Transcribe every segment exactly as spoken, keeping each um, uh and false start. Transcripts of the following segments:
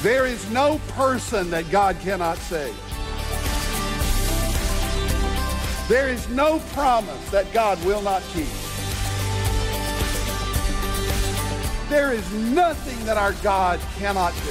There is no person that God cannot save. There is no promise that God will not keep. There is nothing that our God cannot do.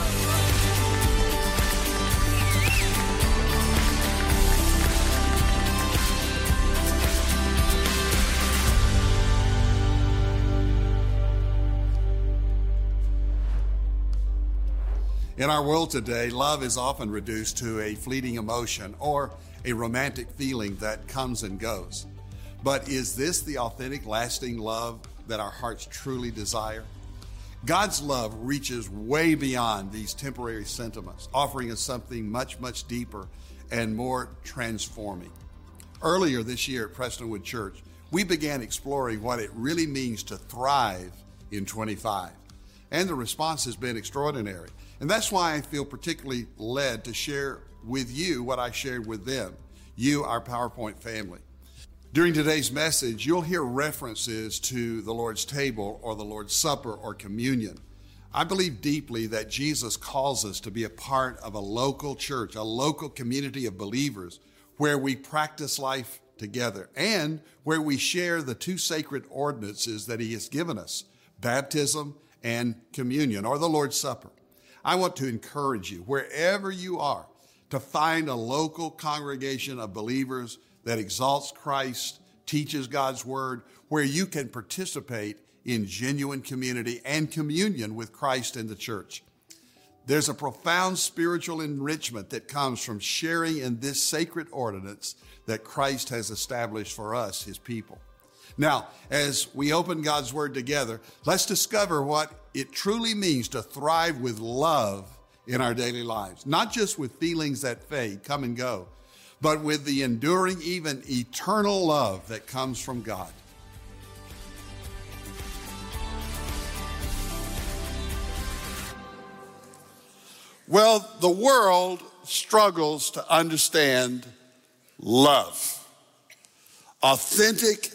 In our world today, love is often reduced to a fleeting emotion or a romantic feeling that comes and goes. But is this the authentic, lasting love that our hearts truly desire? God's love reaches way beyond these temporary sentiments, offering us something much, much deeper and more transforming. Earlier this year at Prestonwood Church, we began exploring what it really means to thrive in twenty-five. And the response has been extraordinary. And that's why I feel particularly led to share with you what I shared with them, you, our PowerPoint family. During today's message, you'll hear references to the Lord's table or the Lord's Supper or communion. I believe deeply that Jesus calls us to be a part of a local church, a local community of believers where we practice life together and where we share the two sacred ordinances that he has given us, baptism and communion, or the Lord's Supper. I want to encourage you, wherever you are, to find a local congregation of believers that exalts Christ, teaches God's word, where you can participate in genuine community and communion with Christ and the church. There's a profound spiritual enrichment that comes from sharing in this sacred ordinance that Christ has established for us, his people. Now, as we open God's word together, let's discover what it truly means to thrive with love in our daily lives, not just with feelings that fade, come and go, but with the enduring, even eternal love that comes from God. Well, the world struggles to understand love, authentic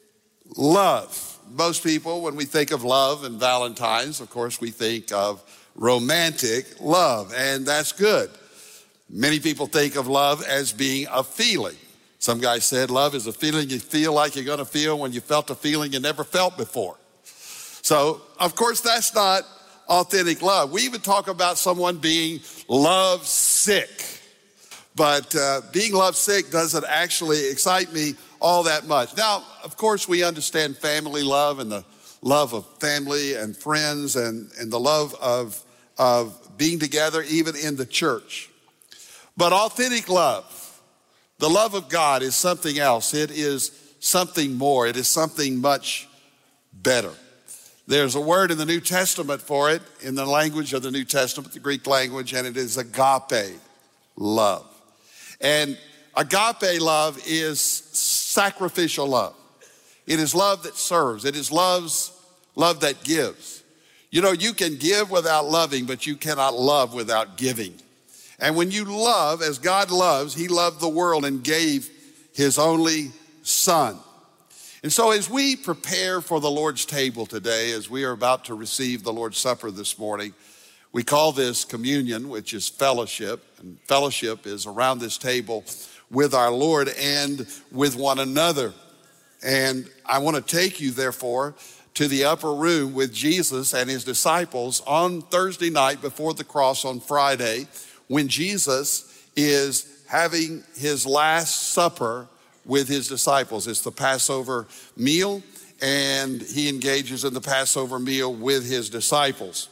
love. Most people, when we think of love and Valentine's, of course, we think of romantic love, and that's good. Many people think of love as being a feeling. Some guy said love is a feeling you feel like you're going to feel when you felt a feeling you never felt before. So, of course, that's not authentic love. We even talk about someone being love sick. But uh, being love sick doesn't actually excite me all that much. Now, of course, we understand family love and the love of family and friends and, and the love of, of being together, even in the church. But authentic love, the love of God, is something else. It is something more. It is something much better. There's a word in the New Testament for it, in the language of the New Testament, the Greek language, and it is agape love. And agape love is sacrificial love. It is love that serves. It is love's love that gives. You know, you can give without loving, but you cannot love without giving. And when you love as God loves, he loved the world and gave his only son. And so as we prepare for the Lord's table today, as we are about to receive the Lord's Supper this morning, we call this communion, which is fellowship. And fellowship is around this table with our Lord and with one another. And I want to take you, therefore, to the upper room with Jesus and his disciples on Thursday night before the cross on Friday, when Jesus is having his last supper with his disciples. It's the Passover meal, and he engages in the Passover meal with his disciples.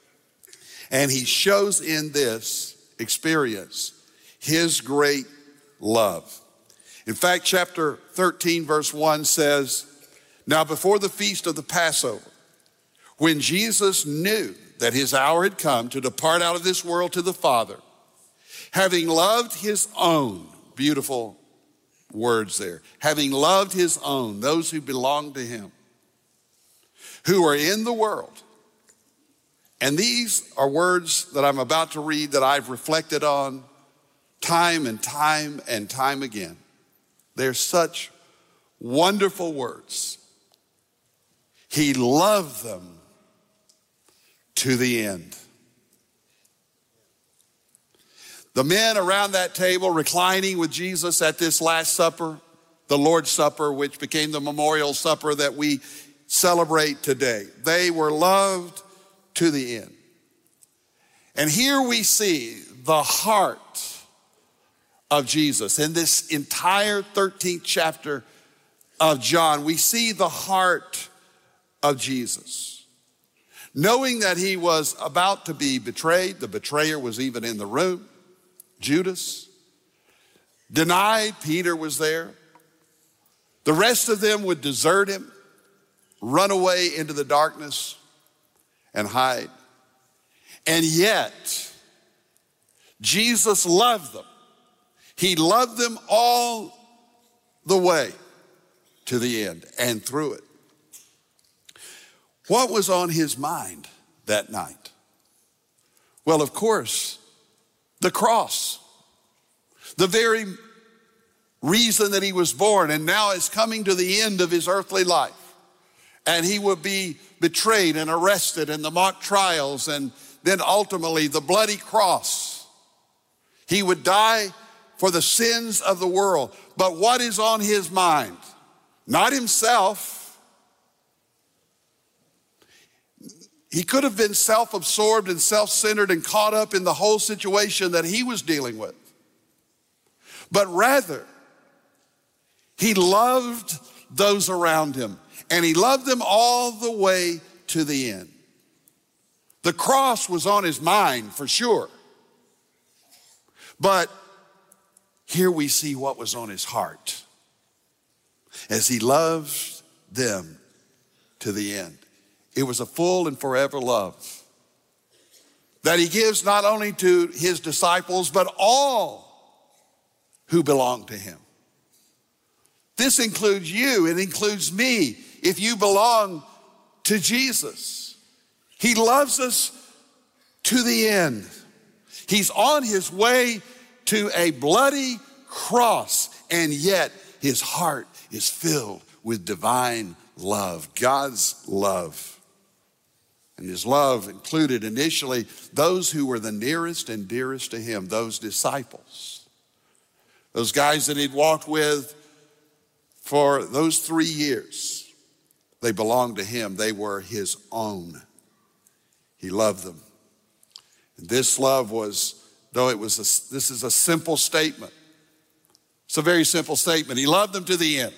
And he shows in this experience his great love. In fact, chapter thirteen, verse one says, "Now before the feast of the Passover, when Jesus knew that his hour had come to depart out of this world to the Father, having loved his own," beautiful words there, "having loved his own, those who belong to him, who are in the world." And these are words that I'm about to read that I've reflected on time and time and time again. They're such wonderful words. He loved them to the end. The men around that table reclining with Jesus at this Last Supper, the Lord's Supper, which became the memorial supper that we celebrate today. They were loved to the end. And here we see the heart of Jesus. In this entire thirteenth chapter of John, we see the heart of Jesus. Knowing that he was about to be betrayed, the betrayer was even in the room, Judas. Denied, Peter was there. The rest of them would desert him, run away into the darkness and hide. And yet, Jesus loved them. He loved them all the way to the end and through it. What was on his mind that night? Well, of course, the cross. The very reason that he was born and now is coming to the end of his earthly life. And he would be betrayed and arrested and the mock trials and then ultimately the bloody cross. He would die for the sins of the world. But what is on his mind? Not himself. He could have been self-absorbed and self-centered and caught up in the whole situation that he was dealing with. But rather, he loved those around him, and he loved them all the way to the end. The cross was on his mind for sure. But here we see what was on his heart as he loved them to the end. It was a full and forever love that he gives not only to his disciples, but all who belong to him. This includes you, it includes me, if you belong to Jesus. He loves us to the end. He's on his way to a bloody cross, and yet his heart is filled with divine love, God's love. And his love included initially those who were the nearest and dearest to him, those disciples. Those guys that he'd walked with for those three years. They belonged to him. They were his own. He loved them. And this love was, though it was, a, this is a simple statement. It's a very simple statement. He loved them to the end.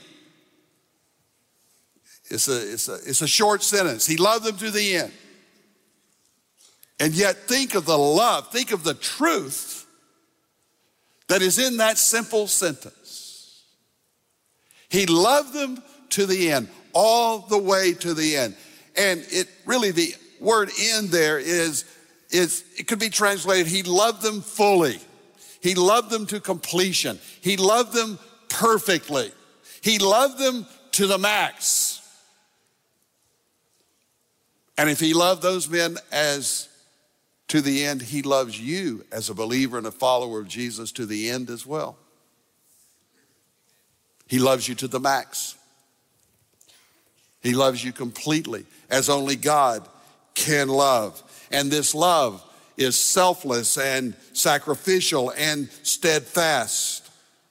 It's a, it's a, it's a short sentence. He loved them to the end. And yet think of the love, think of the truth that is in that simple sentence. He loved them to the end, all the way to the end. And it really, the word end there is, is it could be translated, he loved them fully. He loved them to completion. He loved them perfectly. He loved them to the max. And if he loved those men as to the end, he loves you as a believer and a follower of Jesus to the end as well. He loves you to the max. He loves you completely, as only God can love. And this love is selfless and sacrificial and steadfast.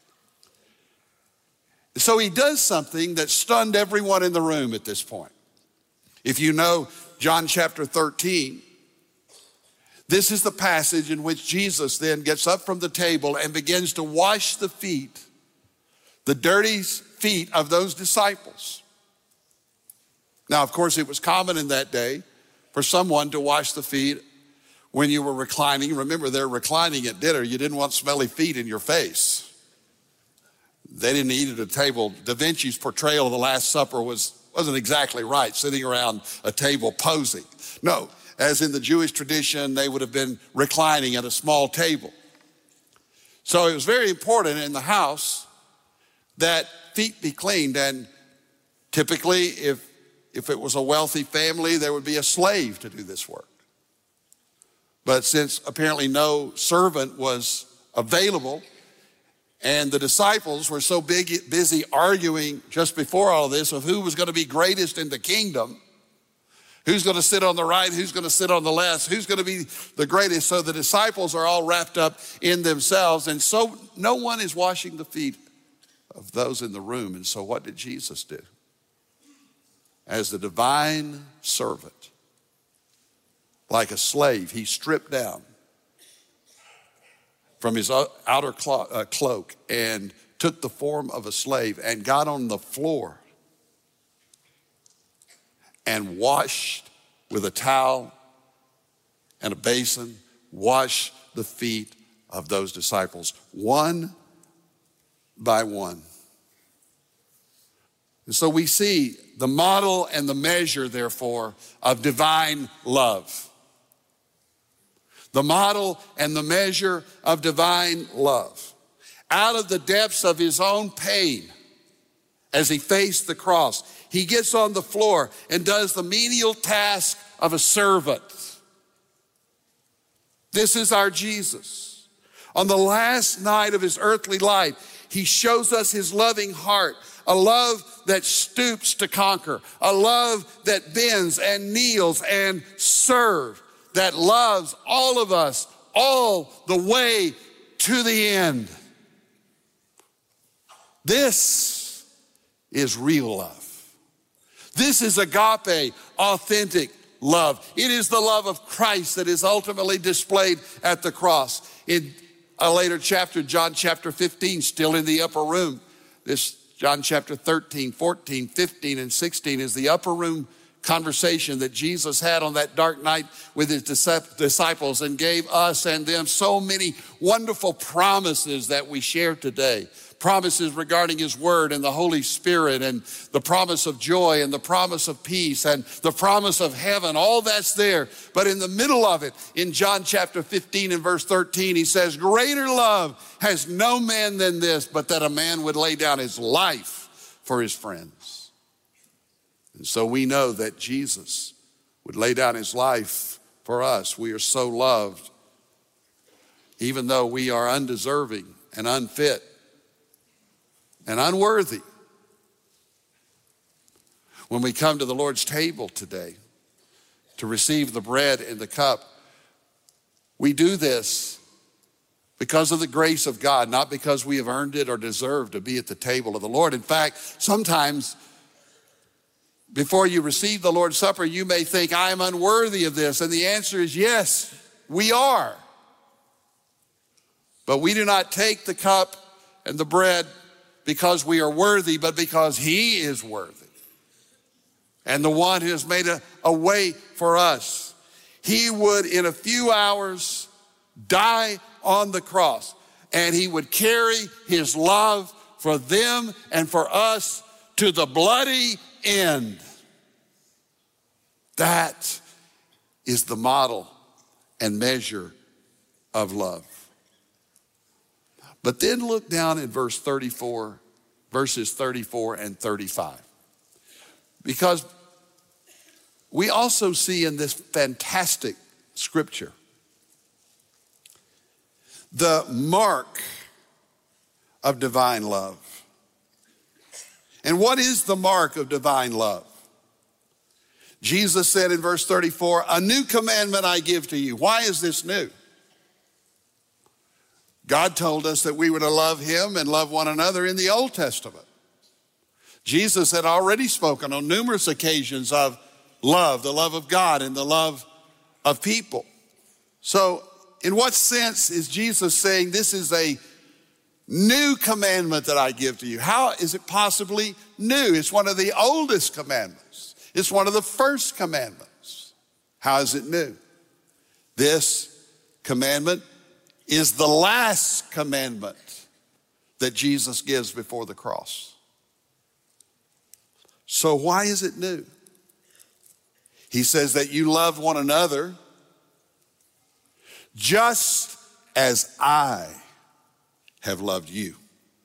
So he does something that stunned everyone in the room at this point. If you know John chapter thirteen, this is the passage in which Jesus then gets up from the table and begins to wash the feet, the dirty feet of those disciples. Now, of course, it was common in that day for someone to wash the feet when you were reclining. Remember, they're reclining at dinner. You didn't want smelly feet in your face. They didn't eat at a table. Da Vinci's portrayal of the Last Supper was, wasn't exactly right, sitting around a table posing. No, as in the Jewish tradition, they would have been reclining at a small table. So it was very important in the house that feet be cleaned. And typically, if, if it was a wealthy family, there would be a slave to do this work. But since apparently no servant was available, and the disciples were so big, busy arguing just before all this of who was going to be greatest in the kingdom, Who's going to sit on the right? Who's going to sit on the left? Who's going to be the greatest? So the disciples are all wrapped up in themselves. And so no one is washing the feet of those in the room. And so what did Jesus do? As the divine servant, like a slave, he stripped down from his outer cloak and took the form of a slave and got on the floor and washed with a towel and a basin, washed the feet of those disciples, one by one. And so we see the model and the measure, therefore, of divine love. The model and the measure of divine love. Out of the depths of his own pain, as he faced the cross, he gets on the floor and does the menial task of a servant. This is our Jesus. On the last night of his earthly life, he shows us his loving heart, a love that stoops to conquer, a love that bends and kneels and serves, that loves all of us all the way to the end. This is real love. This is agape, authentic love. It is the love of Christ that is ultimately displayed at the cross. In a later chapter, John chapter fifteen, still in the upper room. This John chapter thirteen, fourteen, fifteen, and sixteen is the upper room conversation that Jesus had on that dark night with his disciples and gave us and them so many wonderful promises that we share today. Promises regarding his word and the Holy Spirit and the promise of joy and the promise of peace and the promise of heaven. All that's there. But in the middle of it, in John chapter fifteen and verse thirteen, he says, greater love has no man than this, but that a man would lay down his life for his friends. And so we know that Jesus would lay down his life for us. We are so loved, even though we are undeserving and unfit and unworthy. When we come to the Lord's table today to receive the bread and the cup, we do this because of the grace of God, not because we have earned it or deserved to be at the table of the Lord. In fact, sometimes before you receive the Lord's Supper, you may think, I am unworthy of this. And the answer is yes, we are. But we do not take the cup and the bread because we are worthy, but because he is worthy. And the one who has made a, a way for us. He would, in a few hours, die on the cross. And he would carry his love for them and for us to the bloody end. That is the model and measure of love. But then look down at verse thirty-four, verses thirty-four and thirty-five. Because we also see in this fantastic scripture the mark of divine love. And what is the mark of divine love? Jesus said in verse thirty-four, a new commandment I give to you. Why is this new? God told us that we were to love him and love one another in the Old Testament. Jesus had already spoken on numerous occasions of love, the love of God and the love of people. So in what sense is Jesus saying this is a new commandment that I give to you? How is it possibly new? It's one of the oldest commandments. It's one of the first commandments. How is it new? This commandment is the last commandment that Jesus gives before the cross. So why is it new? He says that you love one another just as I have loved you.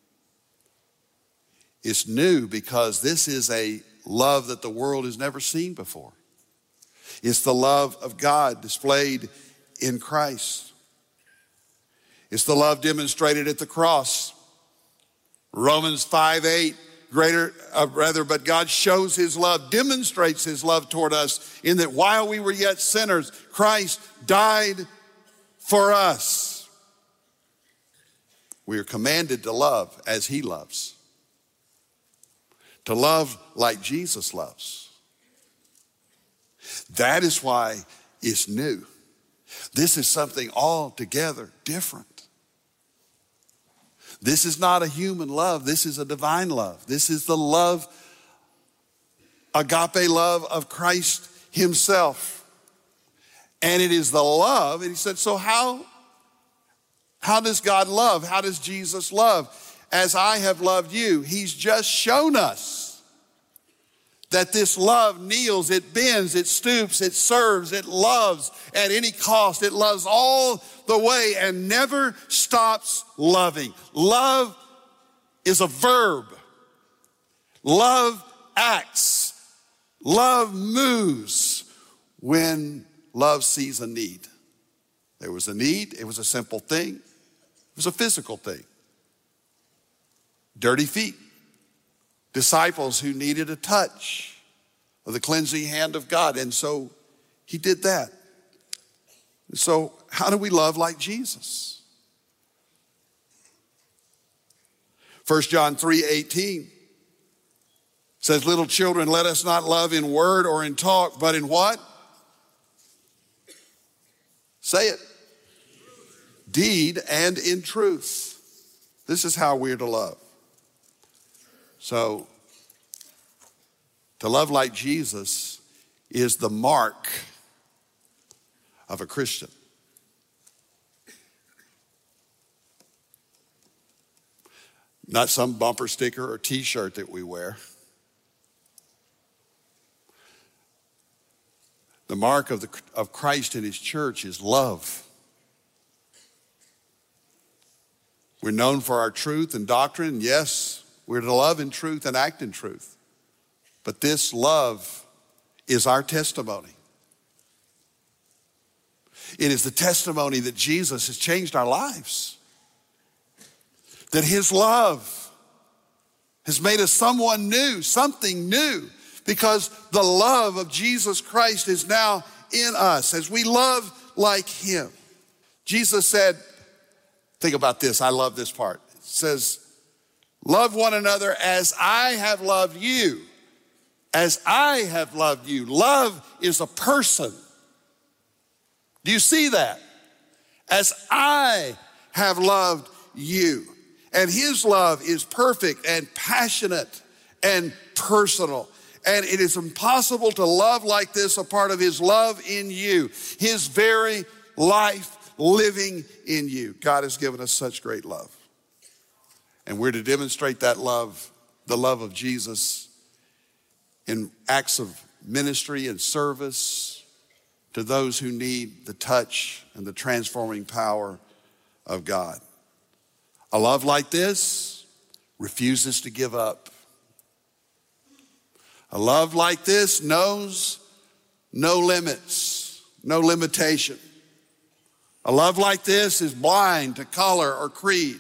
It's new because this is a love that the world has never seen before. It's the love of God displayed in Christ. It's the love demonstrated at the cross. Romans five eight greater, uh, rather, but God shows his love, demonstrates his love toward us in that while we were yet sinners, Christ died for us. We are commanded to love as he loves, to love like Jesus loves. That is why it's new. This is something altogether different. This is not a human love. This is a divine love. This is the love, agape love of Christ himself. And it is the love, and he said, so how, how does God love? How does Jesus love? As I have loved you. He's just shown us that this love kneels, it bends, it stoops, it serves, it loves at any cost. It loves all the way and never stops loving. Love is a verb. Love acts. Love moves when love sees a need. There was a need. It was a simple thing. It was a physical thing. Dirty feet. Disciples who needed a touch of the cleansing hand of God. And so he did that. So how do we love like Jesus? First John three eighteen says, little children, let us not love in word or in talk, but in what? Say it. Deed and in truth. This is how we're to love. So, to love like Jesus is the mark of a Christian. Not some bumper sticker or t-shirt that we wear. The mark of, the, of Christ in his church is love. We're known for our truth and doctrine, yes. We're to love in truth and act in truth. But this love is our testimony. It is the testimony that Jesus has changed our lives. That his love has made us someone new, something new, because the love of Jesus Christ is now in us as we love like him. Jesus said, think about this, I love this part. It says, love one another as I have loved you. As I have loved you. Love is a person. Do you see that? As I have loved you. And his love is perfect and passionate and personal. And it is impossible to love like this apart of his love in you. His very life living in you. God has given us such great love. And we're to demonstrate that love, the love of Jesus, in acts of ministry and service to those who need the touch and the transforming power of God. A love like this refuses to give up. A love like this knows no limits, no limitation. A love like this is blind to color or creed.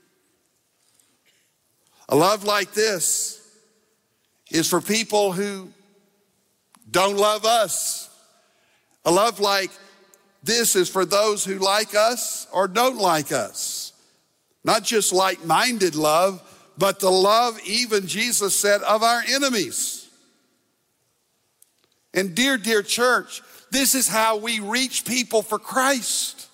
A love like this is for people who don't love us. A love like this is for those who like us or don't like us. Not just like-minded love, but the love, even Jesus said, of our enemies. And dear, dear church, this is how we reach people for Christ.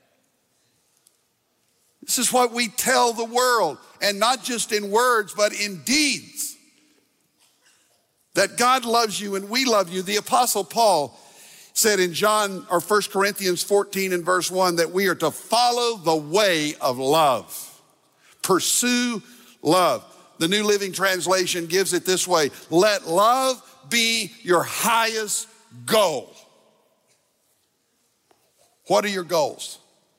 This is what we tell the world, and not just in words, but in deeds. That God loves you and we love you. The Apostle Paul said in John or First Corinthians fourteen and verse one that we are to follow the way of love. Pursue love. The New Living Translation gives it this way: let love be your highest goal. What are your goals?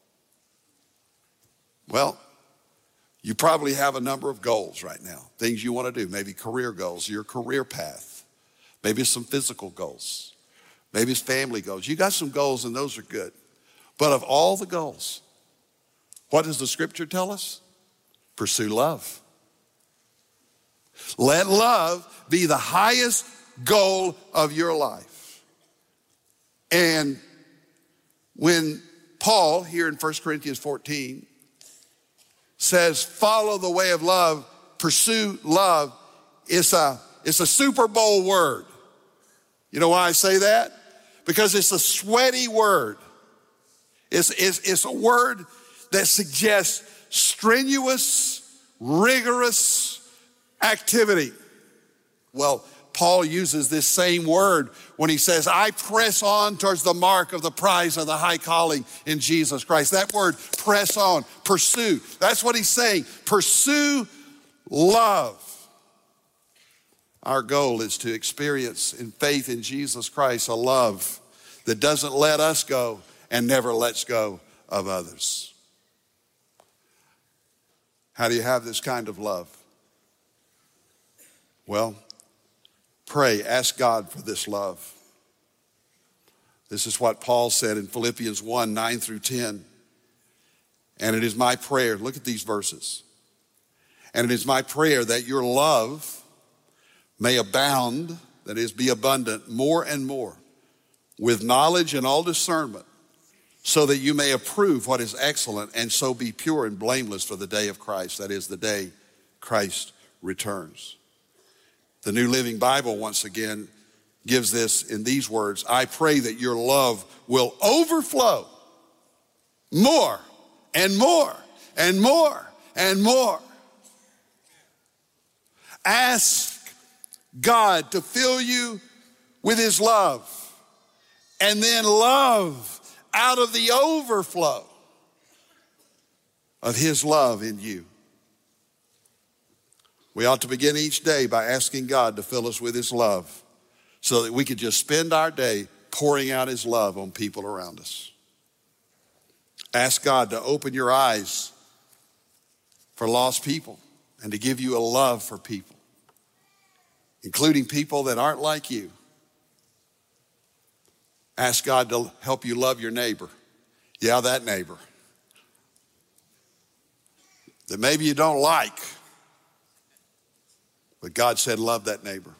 Well, you probably have a number of goals right now, things you want to do, maybe career goals, your career path, maybe some physical goals, maybe it's family goals. You got some goals and those are good. But of all the goals, what does the scripture tell us? Pursue love. Let love be the highest goal of your life. And when Paul, here in First Corinthians fourteen, says, follow the way of love, pursue love, it's a, it's a Super Bowl word. You know why I say that? Because it's a sweaty word. It's, it's, it's a word that suggests strenuous, rigorous activity. Well, Paul uses this same word when he says, I press on towards the mark of the prize of the high calling in Jesus Christ. That word, press on, pursue. That's what he's saying. Pursue love. Our goal is to experience in faith in Jesus Christ a love that doesn't let us go and never lets go of others. How do you have this kind of love? Well, pray, ask God for this love. This is what Paul said in Philippians one, nine through ten. And it is my prayer, look at these verses. And it is my prayer that your love may abound, that is, be abundant, more and more, with knowledge and all discernment, so that you may approve what is excellent and so be pure and blameless for the day of Christ, that is, the day Christ returns. The New Living Bible, once again, gives this in these words, I pray that your love will overflow more and more and more and more. Ask God to fill you with his love, and then love out of the overflow of his love in you. We ought to begin each day by asking God to fill us with his love so that we could just spend our day pouring out his love on people around us. Ask God to open your eyes for lost people and to give you a love for people, including people that aren't like you. Ask God to help you love your neighbor. Yeah, that neighbor that maybe you don't like, but God said love that neighbor.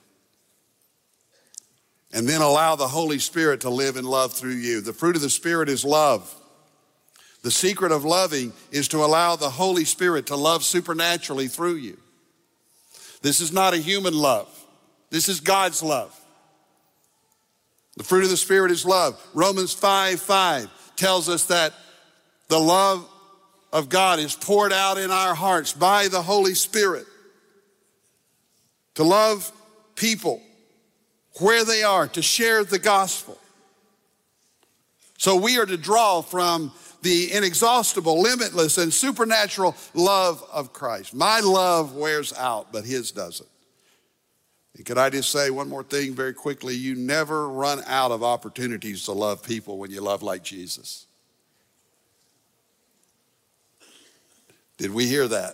And then allow the Holy Spirit to live in love through you. The fruit of the Spirit is love. The secret of loving is to allow the Holy Spirit to love supernaturally through you. This is not a human love. This is God's love. The fruit of the Spirit is love. Romans five five tells us that the love of God is poured out in our hearts by the Holy Spirit to love people where they are, to share the gospel. So we are to draw from the inexhaustible, limitless, and supernatural love of Christ. My love wears out, but his doesn't. And could I just say one more thing very quickly? You never run out of opportunities to love people when you love like Jesus. Did we hear that?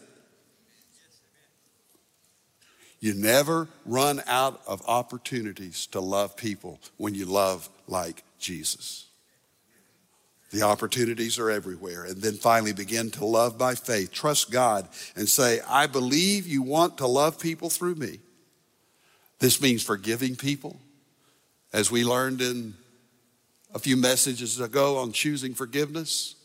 You never run out of opportunities to love people when you love like Jesus. The opportunities are everywhere. And then finally begin to love by faith. Trust God and say, I believe you want to love people through me. This means forgiving people, as we learned in a few messages ago on choosing forgiveness.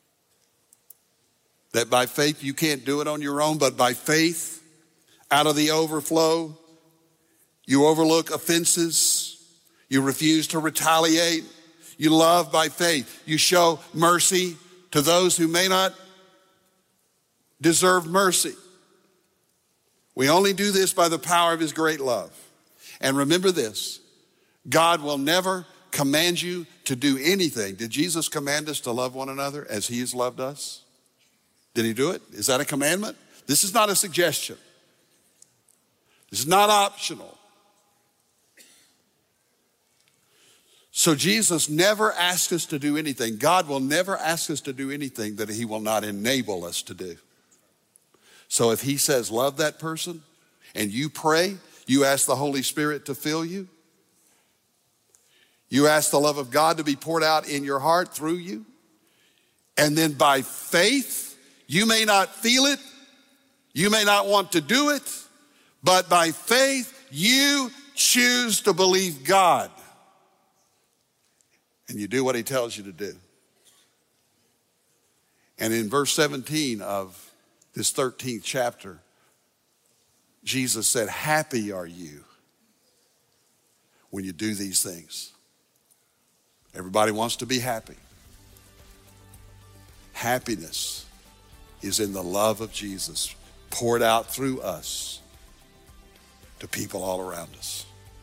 That by faith you can't do it on your own, but by faith, out of the overflow, you overlook offenses, you refuse to retaliate, you love by faith, you show mercy to those who may not deserve mercy. We only do this by the power of his great love. And remember this, God will never command you to do anything. Did Jesus command us to love one another as he has loved us? Did he do it? Is that a commandment? This is not a suggestion. This is not optional. So Jesus never asked us to do anything. God will never ask us to do anything that he will not enable us to do. So if he says love that person and you pray, you ask the Holy Spirit to fill you, you ask the love of God to be poured out in your heart through you, and then by faith, you may not feel it, you may not want to do it, But by faith, you choose to believe God. And you do what he tells you to do. And in verse seventeen of this thirteenth chapter, Jesus said, happy are you when you do these things. Everybody wants to be happy. Happiness is in the love of Jesus poured out through us to people all around us.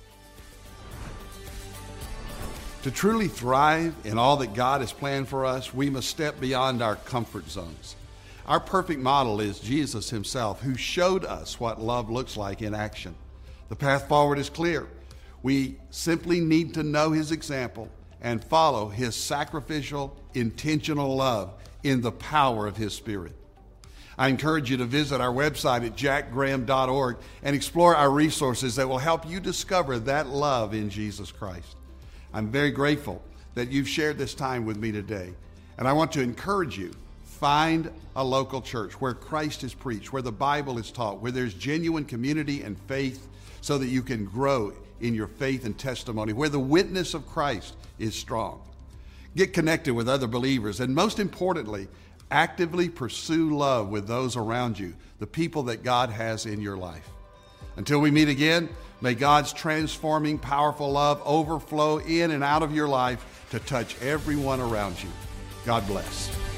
To truly thrive in all that God has planned for us, we must step beyond our comfort zones. Our perfect model is Jesus himself, who showed us what love looks like in action. The path forward is clear. We simply need to know his example and follow his sacrificial, intentional love in the power of his Spirit. I encourage you to visit our website at jack graham dot org and explore our resources that will help you discover that love in Jesus Christ. I'm very grateful that you've shared this time with me today. And I want to encourage you, find a local church where Christ is preached, where the Bible is taught, where there's genuine community and faith so that you can grow in your faith and testimony, where the witness of Christ is strong. Get connected with other believers, and most importantly, actively pursue love with those around you, the people that God has in your life. Until we meet again, may God's transforming, powerful love overflow in and out of your life to touch everyone around you. God bless.